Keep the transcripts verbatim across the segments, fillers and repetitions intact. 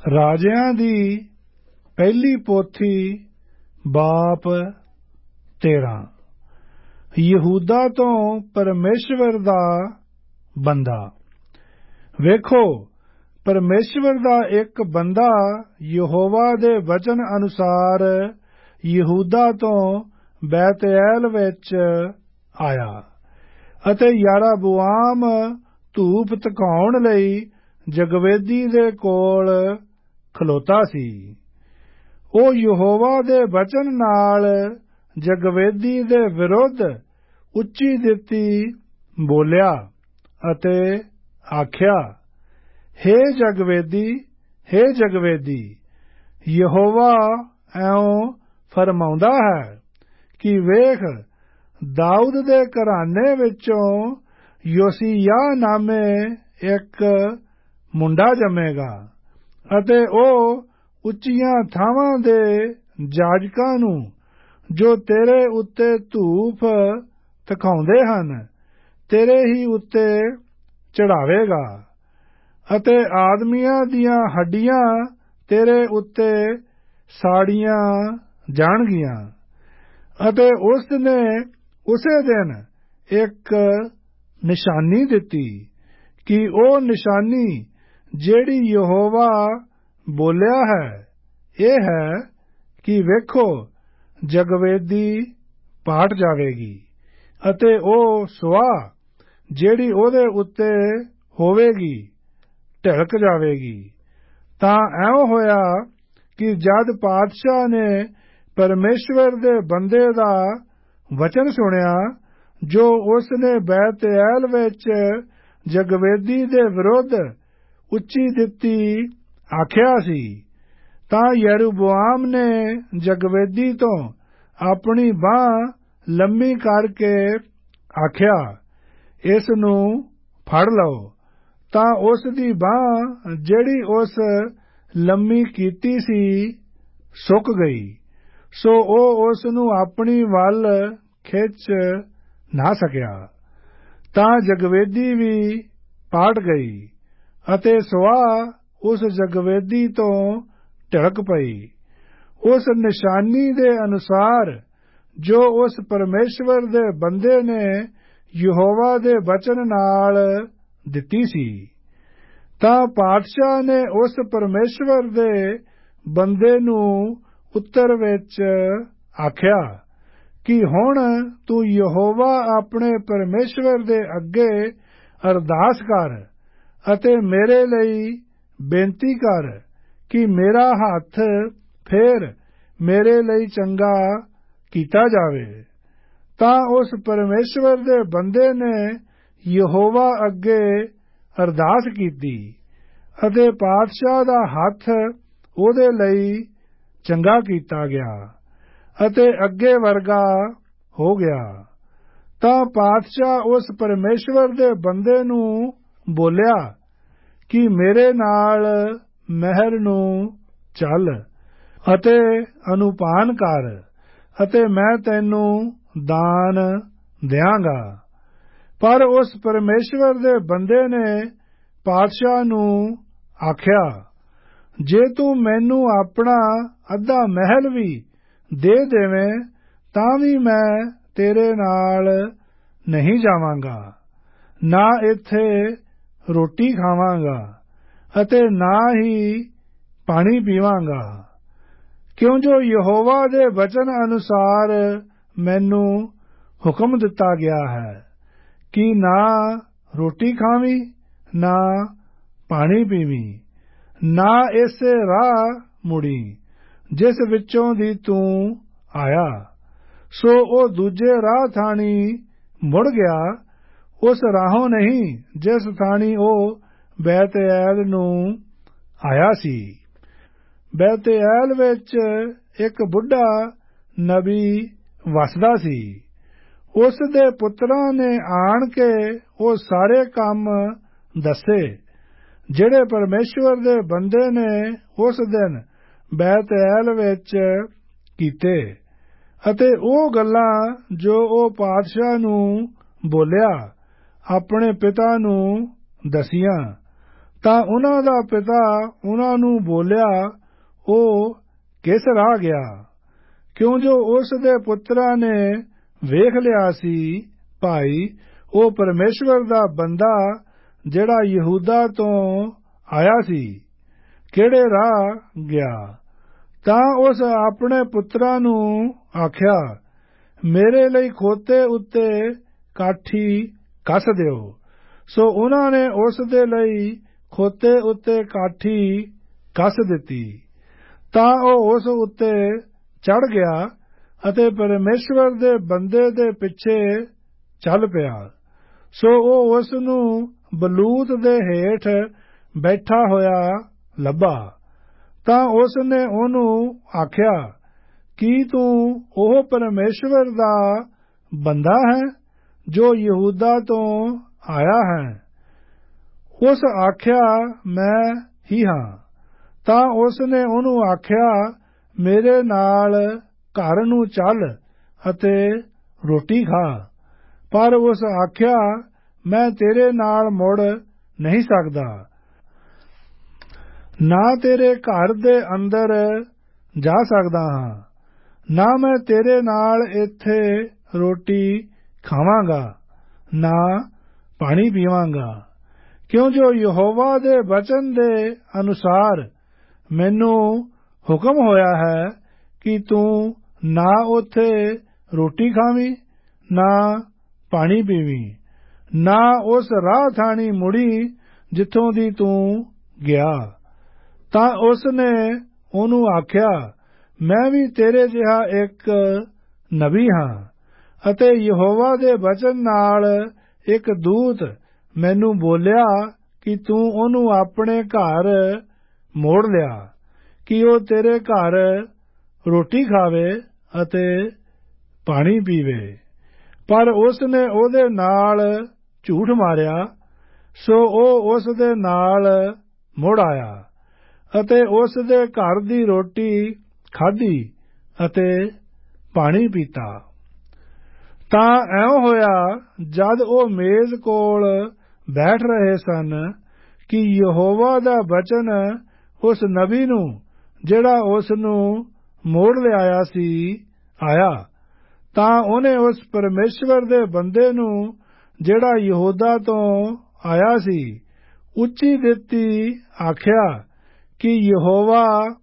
ਰਾਜਿਆਂ ਦੀ ਪਹਿਲੀ ਪੋਥੀ ਬਾਪ ਤੇਰਾਂ। ਯਹੂਦਾ ਤੋਂ ਪਰਮੇਸ਼ਵਰ ਦਾ ਬੰਦਾ। ਵੇਖੋ, ਪਰਮੇਸ਼ਵਰ ਦਾ ਇੱਕ ਬੰਦਾ ਯਹੋਵਾ ਦੇ ਵਚਨ ਅਨੁਸਾਰ ਯਹੂਦਾ ਤੋਂ ਬੈਤਐਲ ਵਿੱਚ ਆਇਆ ਅਤੇ ਯਾਰਾਬੁਆਮ ਧੂਪ ਧਕਾਉਣ ਲਈ ਜਗਵੇਦੀ ਦੇ ਕੋਲ ਖਲੋਤਾ ਸੀ। ਉਹ ਯਹੋਵਾ ਦੇ ਵਚਨ ਨਾਲ ਜਗਵੇਦੀ ਦੇ ਵਿਰੁੱਧ ਉੱਚੀ ਦਿੱਤੀ ਬੋਲਿਆ ਅਤੇ ਆਖਿਆ, ਹੇ ਜਗਵੇਦੀ, ਹੇ ਜਗਵੇਦੀ, ਯਹੋਵਾ ਇਉਂ ਫਰਮਾਉਂਦਾ ਹੈ ਕਿ ਵੇਖ, ਦਾਊਦ ਦੇ ਘਰਾਨੇ ਵਿੱਚੋਂ ਯੋਸੀਯਾਹ ਨਾਮੇ ਇੱਕ ਮੁੰਡਾ ਜੰਮੇਗਾ ਅਤੇ ਉਹ ਉੱਚੀਆਂ ਥਾਵਾਂ ਦੇ ਜਾਜਕਾਂ ਨੂੰ ਜੋ ਤੇਰੇ ਉੱਤੇ ਧੂਪ ਧਕਾਉਂਦੇ ਹਨ ਤੇਰੇ ਹੀ ਉੱਤੇ ਚੜਾਵੇਗਾ ਅਤੇ ਆਦਮੀਆਂ ਦੀਆਂ ਹੱਡੀਆਂ ਤੇਰੇ ਉੱਤੇ ਸਾੜੀਆਂ ਜਾਣਗੀਆਂ। ਅਤੇ ਉਸ ਨੇ ਉਸੇ ਦਿਨ ਇੱਕ ਨਿਸ਼ਾਨੀ ਦਿੱਤੀ ਕਿ ਉਹ ਨਿਸ਼ਾਨੀ ਜਿਹੜੀ ਯਹੋਵਾ ਬੋਲਿਆ ਹੈ ਇਹ ਹੈ ਕਿ ਵੇਖੋ, ਜਗਵੇਦੀ ਪਾਟ ਜਾਵੇਗੀ ਅਤੇ ਉਹ ਸੁਆਹ ਜਿਹੜੀ ਉਹਦੇ ਉੱਤੇ ਹੋਵੇਗੀ ਢਲਕ ਜਾਵੇਗੀ। ਤਾਂ ਐਉਂ ਹੋਇਆ ਕਿ ਜਦ ਪਾਤਸ਼ਾਹ ਨੇ ਪਰਮੇਸ਼ਵਰ ਦੇ ਬੰਦੇ ਦਾ ਵਚਨ ਸੁਣਿਆ ਜੋ ਉਸ ਨੇ ਬੈਤਐਲ ਵਿੱਚ ਜਗਵੇਦੀ ਦੇ ਵਿਰੁੱਧ ਉੱਚੀ ਦਿੱਤੀ ਆਖਿਆ ਸੀ, ਤਾਂ ਯਰੋਬੋਆਮ ਨੇ ਜਗਵੇਦੀ ਤੋਂ ਆਪਣੀ ਬਾਂਹ ਲੰਮੀ ਕਰਕੇ ਆਖਿਆ, ਇਸ ਨੂੰ ਫੜ ਲਓ। ਤਾਂ ਉਸ ਦੀ ਬਾਂਹ ਜਿਹੜੀ ਉਸ ਲੰਮੀ ਕੀਤੀ ਸੀ ਸੁੱਕ ਗਈ, ਸੋ ਉਹ ਉਸ ਨੂੰ ਆਪਣੀ ਵੱਲ ਖਿੱਚ ਨਾ ਸਕਿਆ। ਤਾਂ ਜਗਵੇਦੀ ਵੀ ਪਾਟ ਗਈ ਅਤੇ ਸੁਆਹ ਉਸ ਜਗਵੇਦੀ ਤੋਂ ਢਲਕ ਪਈ ਉਸ ਨਿਸ਼ਾਨੀ ਦੇ ਅਨੁਸਾਰ ਜੋ ਉਸ ਪਰਮੇਸ਼ਵਰ ਦੇ ਬੰਦੇ ਨੇ ਯਹੋਵਾ ਦੇ ਵਚਨ ਨਾਲ ਦਿੱਤੀ ਸੀ। ਤਾਂ ਪਾਤਸ਼ਾਹ ਨੇ ਉਸ ਪਰਮੇਸ਼ਵਰ ਦੇ ਬੰਦੇ ਨੂੰ ਉੱਤਰ ਵਿੱਚ ਆਖਿਆ ਕਿ ਹੁਣ ਤੂੰ ਯਹੋਵਾ ਆਪਣੇ ਪਰਮੇਸ਼ਵਰ ਦੇ ਅੱਗੇ ਅਰਦਾਸ ਕਰ ਅਤੇ ਮੇਰੇ ਲਈ ਬੇਨਤੀ ਕਰ ਕਿ ਮੇਰਾ ਹੱਥ ਫੇਰ ਮੇਰੇ ਲਈ ਚੰਗਾ ਕੀਤਾ ਜਾਵੇ। ਤਾਂ ਉਸ ਪਰਮੇਸ਼ਵਰ ਦੇ ਬੰਦੇ ਨੇ ਯਹੋਵਾ ਅੱਗੇ ਅਰਦਾਸ ਕੀਤੀ ਅਤੇ ਪਾਤਸ਼ਾਹ ਦਾ ਹੱਥ ਉਹਦੇ ਲਈ ਚੰਗਾ ਕੀਤਾ ਗਿਆ ਅਤੇ ਅੱਗੇ ਵਰਗਾ ਹੋ ਗਿਆ। ਤਾਂ ਪਾਤਸ਼ਾਹ ਉਸ ਪਰਮੇਸ਼ਵਰ ਦੇ ਬੰਦੇ ਨੂੰ ਬੋਲਿਆ ਕਿ ਮੇਰੇ ਨਾਲ ਮਹਿਲ ਨੂੰ ਚੱਲ ਅਤੇ ਅਨੁਪਾਨ ਕਰ ਅਤੇ ਮੈਂ ਤੈਨੂੰ ਦਾਨ ਦਿਆਂਗਾ। ਪਰ ਉਸ ਪਰਮੇਸ਼ਵਰ ਦੇ ਬੰਦੇ ਨੇ ਪਾਤਸ਼ਾਹ ਨੂੰ ਆਖਿਆ, ਜੇ ਤੂੰ ਮੈਨੂੰ ਆਪਣਾ ਅੱਧਾ ਮਹਿਲ ਵੀ ਦੇ ਦੇਵੇਂ ਤਾਂ ਵੀ ਮੈਂ ਤੇਰੇ ਨਾਲ ਨਹੀਂ ਜਾਵਾਂਗਾ, ਨਾ ਇੱਥੇ ਰੋਟੀ ਖਾਵਾਂਗਾ ਅਤੇ ਨਾ ਹੀ ਪਾਣੀ ਪੀਵਾਂਗਾ, ਕਿਉਂ ਜੋ ਯਹੋਵਾ ਦੇ ਵਚਨ ਅਨੁਸਾਰ ਮੈਨੂੰ ਹੁਕਮ ਦਿੱਤਾ ਗਿਆ ਹੈ ਕਿ ਨਾ ਰੋਟੀ ਖਾਵੀਂ ਨਾ ਪਾਣੀ ਪੀਵੀਂ, ਨਾ ਇਸੇ ਰਾਹ ਮੁੜੀ ਜਿਸ ਵਿੱਚੋਂ ਦੀ ਤੂੰ ਆਇਆ। ਸੋ ਉਹ ਦੂਜੇ ਰਾਹ ਥਾਣੀ ਮੁੜ ਗਿਆ, ਉਸ ਰਾਹੋਂ ਨਹੀਂ ਜਿਸ ਥਾਣੀ ਉਹ ਬੈਤਐਲ ਨੂੰ ਆਇਆ ਸੀ। ਬੈਤਐਲ ਵਿੱਚ ਇੱਕ ਬੁੱਢਾ ਨਬੀ ਵਸਦਾ ਸੀ। ਉਸ ਦੇ ਪੁੱਤਰਾਂ ਨੇ ਆਣ ਕੇ ਉਹ ਸਾਰੇ ਕੰਮ ਦੱਸੇ ਜਿਹੜੇ ਪਰਮੇਸ਼ਵਰ ਦੇ ਬੰਦੇ ਨੇ ਉਸ ਦਿਨ ਬੈਤਐਲ ਵਿੱਚ ਕੀਤੇ ਅਤੇ ਉਹ ਗੱਲਾਂ ਜੋ ਉਹ ਪਾਤਸ਼ਾਹ ਨੂੰ ਬੋਲਿਆ ਆਪਣੇ ਪਿਤਾ ਨੂੰ ਦਸੀਆਂ। ਤਾਂ ਉਹਨਾਂ ਦਾ ਪਿਤਾ ਉਹਨਾਂ ਨੂੰ ਬੋਲਿਆ, ਉਹ ਕਿਸ ਰਾਹ ਗਿਆ? ਕਿਉਂ ਜੋ ਉਸ ਦੇ ਪੁੱਤਰਾਂ ਨੇ ਵੇਖ ਲਿਆ ਸੀ, ਭਾਈ ਉਹ ਪਰਮੇਸ਼ਵਰ ਦਾ ਬੰਦਾ ਜਿਹੜਾ ਯਹੂਦਾ ਤੋਂ ਆਇਆ ਸੀ, ਕਿਹੜੇ ਰਾਹ ਗਿਆ? ਤਾਂ ਉਸ ਆਪਣੇ ਪੁੱਤਰਾਂ ਨੂੰ ਆਖਿਆ, ਮੇਰੇ ਲਈ ਖੋਤੇ ਉੱਤੇ ਕਾਠੀ ਕੱਸ ਦਿਓ। ਸੋ ਉਹਨਾਂ ਨੇ ਉਸ ਦੇ ਲਈ ਖੋਤੇ ਉੱਤੇ ਕਾਠੀ ਕੱਸ ਦਿੱਤੀ। ਤਾਂ ਉਹ ਉਸ ਉੱਤੇ ਚੜ ਗਿਆ ਅਤੇ ਪਰਮੇਸ਼ਵਰ ਦੇ ਬੰਦੇ ਦੇ ਪਿੱਛੇ ਚੱਲ ਪਿਆ। ਸੋ ਉਹ ਉਸ ਨੂੰ ਬਲੂਤ ਦੇ ਹੇਠ ਬੈਠਾ ਹੋਇਆ ਲੱਭਾ। ਤਾਂ ਉਸ ਨੇ ਉਹਨੂੰ ਆਖਿਆ, ਕੀ ਤੂੰ ਉਹ ਪਰਮੇਸ਼ਵਰ ਦਾ ਬੰਦਾ ਹੈ ਜੋ ਯਹੂਦਾ ਤੋਂ ਆਇਆ ਹੈ? ਉਸ ਆਖਿਆ, ਮੈਂ ਹੀ ਹਾਂ। ਤਾਂ ਉਸ ਨੇ ਉਹਨੂੰ ਆਖਿਆ, ਮੇਰੇ ਨਾਲ ਘਰ ਨੂੰ ਚੱਲ ਅਤੇ ਰੋਟੀ ਖਾ। ਪਰ ਉਸ ਆਖਿਆ, ਮੈਂ ਤੇਰੇ ਨਾਲ ਮੁੜ ਨਹੀਂ ਸਕਦਾ, ਨਾ ਤੇਰੇ ਘਰ ਦੇ ਅੰਦਰ ਜਾ ਸਕਦਾ ਹਾਂ, ਨਾ ਮੈਂ ਤੇਰੇ ਨਾਲ ਇੱਥੇ ਰੋਟੀ ਖਾਵਾਂਗਾ, ਨਾ ਪਾਣੀ ਪੀਵਾਂਗਾ। ਕਿਉਂ ਜੋ ਯਹੋਵਾ ਦੇ ਵਚਨ ਦੇ ਅਨੁਸਾਰ ਮੈਨੂੰ ਹੁਕਮ ਹੋਇਆ ਹੈ ਕਿ ਤੂੰ ਨਾ ਉੱਥੇ ਰੋਟੀ ਖਾਵੀਂ, ਨਾ ਪਾਣੀ ਪੀਵੀਂ, ਨਾ ਉਸ ਰਾਹ ਥਾਣੀ ਮੁੜੀ ਜਿੱਥੋਂ ਦੀ ਤੂੰ ਗਿਆ। ਤਾਂ ਉਸ ਨੇ ਉਹਨੂੰ ਆਖਿਆ, ਮੈਂ ਵੀ ਤੇਰੇ ਜਿਹਾ ਇੱਕ ਨਬੀ ਹਾਂ ਅਤੇ ਯਹੋਵਾ ਦੇ ਵਚਨ ਨਾਲ ਇੱਕ ਦੂਤ ਮੈਨੂੰ ਬੋਲਿਆ ਕਿ ਤੂੰ ਉਹਨੂੰ ਆਪਣੇ ਘਰ ਮੋੜ ਲਿਆ ਕਿ ਉਹ ਤੇਰੇ ਘਰ ਰੋਟੀ ਖਾਵੇ ਅਤੇ ਪਾਣੀ ਪੀਵੇ। ਪਰ ਉਸ ਨੇ ਉਹਦੇ ਨਾਲ ਝੂਠ ਮਾਰਿਆ। ਸੋ ਉਹ ਉਸ ਦੇ ਨਾਲ ਮੁੜ ਆਇਆ ਅਤੇ ਉਸ ਦੇ ਘਰ ਦੀ ਰੋਟੀ ਖਾਧੀ ਅਤੇ ਪਾਣੀ ਪੀਤਾ। ਤਾਂ ਐਂ ਹੋਇਆ, ਜਦ ਉਹ ਮੇਜ਼ ਕੋਲ ਬੈਠ ਰਹੇ ਸਨ, ਕਿ ਯਹੋਵਾ ਦਾ ਵਚਨ ਉਸ ਨਬੀ ਨੂੰ ਜਿਹੜਾ ਉਸ ਨੂੰ ਮੋੜ ਲਿਆਇਆ ਸੀ ਆਇਆ। ਤਾਂ ਉਹਨੇ ਉਸ ਪਰਮੇਸ਼ਵਰ ਦੇ ਬੰਦੇ ਨੂੰ ਜਿਹੜਾ ਯਹੂਦਾ ਤੋਂ ਆਇਆ ਸੀ ਉੱਚੀ ਦਿੱਤੀ ਆਖਿਆ ਕਿ ਯਹੋਵਾ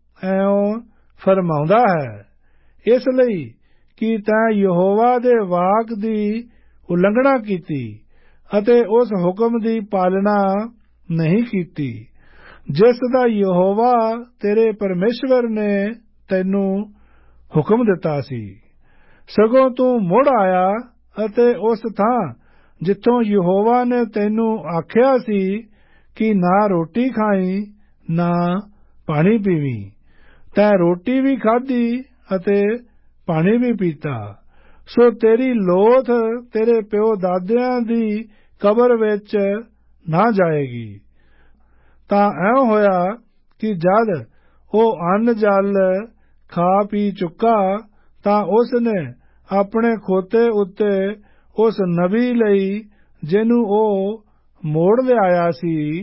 ਐਉਂ ਫਰਮਾਉਂਦਾ ਹੈ, ਇਸ ਲਈ ਕਿ ਤੈਂ ਯਹੋਵਾ ਦੇ ਵਾਕ ਦੀ ਉਲੰਘਣਾ ਕੀਤੀ ਅਤੇ ਉਸ ਹੁਕਮ ਦੀ ਪਾਲਣਾ ਨਹੀਂ ਕੀਤੀ ਜਿਸ ਦਾ ਯਹੋਵਾ ਤੇਰੇ ਪਰਮੇਸ਼ਵਰ ਨੇ ਤੈਨੂੰ ਹੁਕਮ ਦਿੱਤਾ ਸੀ। ਸਗੋਂ ਤੂੰ ਮੁੜ ਆਇਆ ਅਤੇ ਉਸ ਥਾਂ ਜਿੱਥੋਂ ਯਹੋਵਾ ਨੇ ਤੈਨੂੰ ਆਖਿਆ ਸੀ ਕਿ ਨਾ ਰੋਟੀ ਖਾਈਂ, ਨਾ ਪਾਣੀ ਪੀਵੀਂ, ਤੈਂ ਰੋਟੀ ਵੀ ਖਾਧੀ ਅਤੇ ਪਾਣੀ ਵੀ ਪੀਤਾ। ਸੋ ਤੇਰੀ ਲੋਥ ਤੇਰੇ ਪਿਓ ਦਾਦਿਆਂ ਦੀ ਕਬਰ ਵਿੱਚ ਨਾ ਜਾਏਗੀ। ਤਾਂ ਐਂ ਹੋਇਆ ਕਿ ਜਦ ਉਹ ਅੰਨ ਜਲ ਖਾ ਪੀ ਚੁੱਕਾ, ਤਾਂ ਉਸ ਨੇ ਆਪਣੇ ਖੋਤੇ ਉੱਤੇ ਉਸ ਨਬੀ ਲਈ ਜਿਹਨੂੰ ਉਹ ਮੋੜ ਲਿਆਇਆ ਸੀ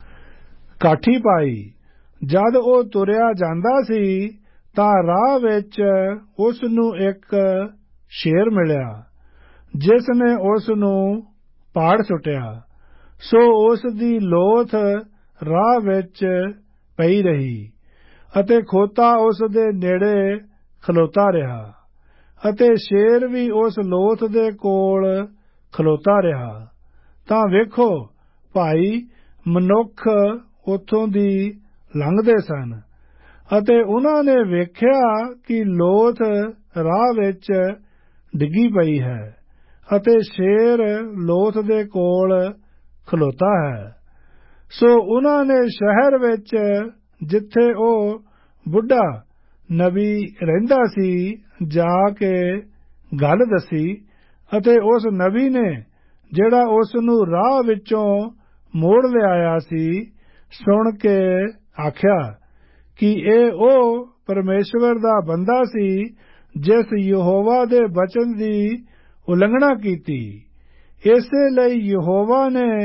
ਕਾਠੀ ਪਾਈ। ਜਦ ਉਹ ਤੁਰਿਆ ਜਾਂਦਾ ਸੀ ਤਾਂ ਰਾਹ ਵਿੱਚ ਉਸ ਨੂੰ ਇੱਕ ਸ਼ੇਰ ਮਿਲਿਆ ਜਿਸ ਨੇ ਉਸ ਨੂੰ ਪਾੜ ਸੁੱਟਿਆ। ਸੋ ਉਸ ਦੀ ਲੋਥ ਰਾਹ ਵਿੱਚ ਪਈ ਰਹੀ ਅਤੇ ਖੋਤਾ ਉਸ ਦੇ ਨੇੜੇ ਖਲੋਤਾ ਰਿਹਾ ਅਤੇ ਸ਼ੇਰ ਵੀ ਉਸ ਲੋਥ ਦੇ ਕੋਲ ਖਲੋਤਾ ਰਿਹਾ। ਤਾਂ ਵੇਖੋ, ਭਾਈ ਮਨੁੱਖ ਉੱਥੋਂ ਦੀ ਲੰਘਦੇ ਸਨ ਅਤੇ ਉਹਨਾਂ ਨੇ ਵੇਖਿਆ ਕਿ ਲੋਥ ਰਾਹ ਵਿੱਚ ਡਿੱਗੀ ਪਈ ਹੈ ਅਤੇ ਸ਼ੇਰ ਲੋਥ ਦੇ ਕੋਲ ਖਲੋਤਾ ਹੈ। ਸੋ ਉਹਨਾਂ ਨੇ ਸ਼ਹਿਰ ਵਿੱਚ ਜਿੱਥੇ ਉਹ ਬੁੱਢਾ ਨਬੀ ਰਹਿੰਦਾ ਸੀ ਜਾ ਕੇ ਗੱਲ ਦੱਸੀ ਅਤੇ ਉਸ ਨਬੀ ਨੇ ਜਿਹੜਾ ਉਸ ਨੂੰ ਰਾਹ ਵਿੱਚੋਂ ਮੋੜ ਲਿਆਇਆ ਸੀ ਸੁਣ ਕੇ ਆਖਿਆ ਕਿ ਇਹ ਉਹ ਪਰਮੇਸ਼ਵਰ ਦਾ ਬੰਦਾ ਸੀ ਜਿਸ ਯਹੋਵਾ ਦੇ ਬਚਨ ਦੀ ਉਲੰਘਣਾ ਕੀਤੀ। ਇਸੇ ਲਈ ਯਹੋਵਾ ਨੇ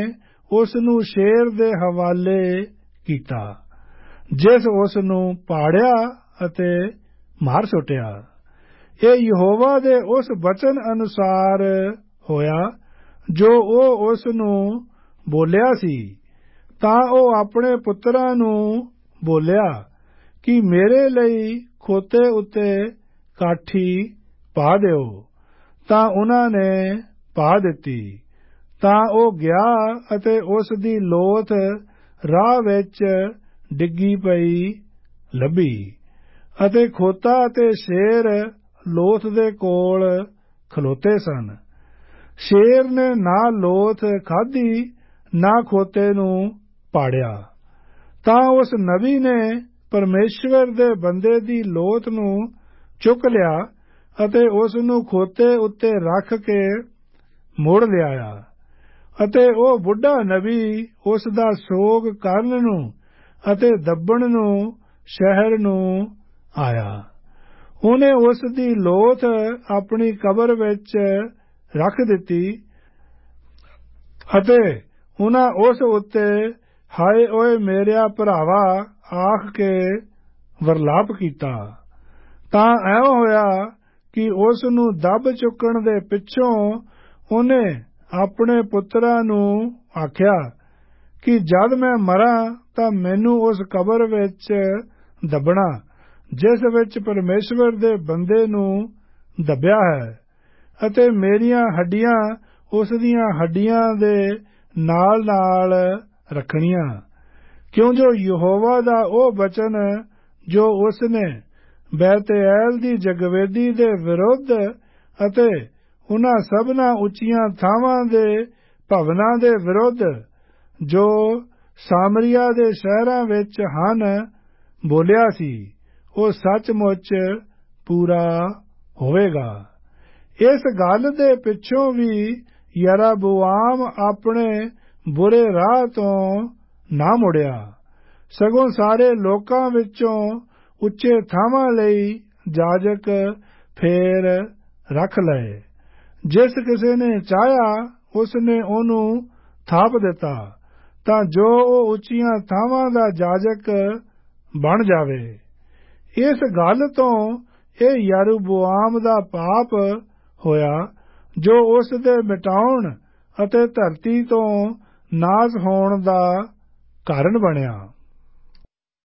ਉਸ ਨੂੰ ਸ਼ੇਰ ਦੇ ਹਵਾਲੇ ਕੀਤਾ, ਜਿਸ ਉਸ ਨੂੰ ਪਾੜਿਆ ਅਤੇ ਮਾਰ ਸੁੱਟਿਆ। ਇਹ ਯਹੋਵਾ ਦੇ ਉਸ ਬਚਨ ਅਨੁਸਾਰ ਹੋਇਆ ਜੋ ਉਹ ਉਸ ਨੂੰ ਬੋਲਿਆ ਸੀ। ਤਾਂ ਉਹ ਆਪਣੇ ਪੁੱਤਰਾਂ ਨੂੰ ਬੋਲਿਆ ਕਿ ਮੇਰੇ ਲਈ ਖੋਤੇ ਉੱਤੇ ਕਾਠੀ ਪਾ ਦਿਓ। ਤਾਂ ਉਹਨਾਂ ਨੇ ਪਾ ਦਿੱਤੀ। ਤਾਂ ਉਹ ਗਿਆ ਅਤੇ ਉਸ ਦੀ ਲੋਥ ਰਾਹ ਵਿੱਚ ਡਿੱਗੀ ਪਈ ਲੱਭੀ, ਅਤੇ ਖੋਤਾ ਅਤੇ ਸ਼ੇਰ ਲੋਥ ਦੇ ਕੋਲ ਖਲੋਤੇ ਸਨ। ਸ਼ੇਰ ਨੇ ਨਾ ਲੋਥ ਖਾਧੀ, ਨਾ ਖੋਤੇ ਨੂੰ ਪਾੜਿਆ। ਤਾਂ ਉਸ ਨਬੀ ਨੇ ਪਰਮੇਸ਼ਵਰ ਦੇ ਬੰਦੇ ਦੀ ਲੋਥ ਨੂੰ ਚੁੱਕ ਲਿਆ ਅਤੇ ਉਸ ਨੂੰ ਖੋਤੇ ਉੱਤੇ ਰੱਖ ਕੇ ਮੋੜ ਲਿਆਇਆ। ਅਤੇ ਉਹ ਬੁੱਢਾ ਨਬੀ ਉਸ ਦਾ ਸੋਗ ਕਰਨ ਨੂੰ ਅਤੇ ਦੱਬਣ ਨੂੰ ਸ਼ਹਿਰ ਨੂੰ ਆਇਆ। ਉਹਨੇ ਉਸ ਦੀ ਲੋਥ ਆਪਣੀ ਕਬਰ ਵਿੱਚ ਰੱਖ ਦਿੱਤੀ ਅਤੇ ਉਹਨਾਂ ਉਸ ਉੱਤੇ ਹਾਏ ਓਏ ਮੇਰਿਆ ਭਰਾਵਾ ਆਖ ਕੇ ਵਰਲਾਪ ਕੀਤਾ। ਤਾਂ ਐਂ ਹੋਇਆ ਕਿ ਉਸ ਨੂੰ ਦੱਬ ਚੁੱਕਣ ਦੇ ਪਿੱਛੋਂ ਉਹਨੇ ਆਪਣੇ ਪੁੱਤਰਾਂ ਨੂੰ ਆਖਿਆ ਕਿ ਜਦ ਮੈਂ ਮਰਾਂ ਤਾਂ ਮੈਨੂੰ ਉਸ ਕਬਰ ਵਿੱਚ ਦੱਬਣਾ ਜਿਸ ਵਿੱਚ ਪਰਮੇਸ਼ਵਰ ਦੇ ਬੰਦੇ ਨੂੰ ਦੱਬਿਆ ਹੈ, ਅਤੇ ਮੇਰੀਆਂ ਹੱਡੀਆਂ ਉਸ ਦੀਆਂ ਹੱਡੀਆਂ ਦੇ ਨਾਲ ਨਾਲ ਰੱਖਣੀਆਂ, ਕਿਉਂ ਜੋ ਯਹੋਵਾ ਦਾ ਉਹ ਬਚਨ ਜੋ ਉਸ ਨੇ ਬੈਤੇਲ ਦੀ ਜਗਵੇਦੀ ਦੇ ਵਿਰੁੱਧ ਅਤੇ ਉਹਨਾਂ ਸਭਨਾਂ ਉੱਚੀਆਂ ਥਾਵਾਂ ਦੇ ਭਵਨਾਂ ਦੇ ਵਿਰੁੱਧ ਜੋ ਸਾਮਰੀਆ ਦੇ ਸ਼ਹਿਰਾਂ ਵਿੱਚ ਹਨ ਬੋਲਿਆ ਸੀ, ਉਹ ਸੱਚਮੁੱਚ ਪੂਰਾ ਹੋਵੇਗਾ। ਇਸ ਗੱਲ ਦੇ ਪਿੱਛੋਂ ਵੀ ਯਰੋਬੋਆਮ ਆਪਣੇ ਬੁਰੇ ਰਾਹ ਤੋਂ ਨਾ ਮੁੜਿਆ, ਸਗੋਂ ਸਾਰੇ ਲੋਕਾਂ ਵਿੱਚੋਂ ਉੱਚੇ ਥਾਵਾਂ ਲਈ ਜਾਜਕ ਫੇਰ ਰੱਖ ਲਏ। ਜਿਸ ਕਿਸੇ ਨੇ ਚਾਹਿਆ ਉਸ ਨੇ ਉਹਨੂੰ ਥਾਪ ਦਿੱਤਾ, ਤਾਂ ਜੋ ਉਹ ਉੱਚੀਆਂ ਥਾਵਾਂ ਦਾ ਜਾਜਕ ਬਣ ਜਾਵੇ। ਇਸ ਗੱਲ ਤੋਂ ਇਹ ਯਰੋਬੋਆਮ ਦਾ ਪਾਪ ਹੋਇਆ ਜੋ ਉਸ ਦੇ ਮਿਟਾਉਣ ਅਤੇ ਧਰਤੀ ਤੋਂ ਨਾਸ ਹੋਣ ਦਾ ਕਾਰਨ ਬਣਿਆ।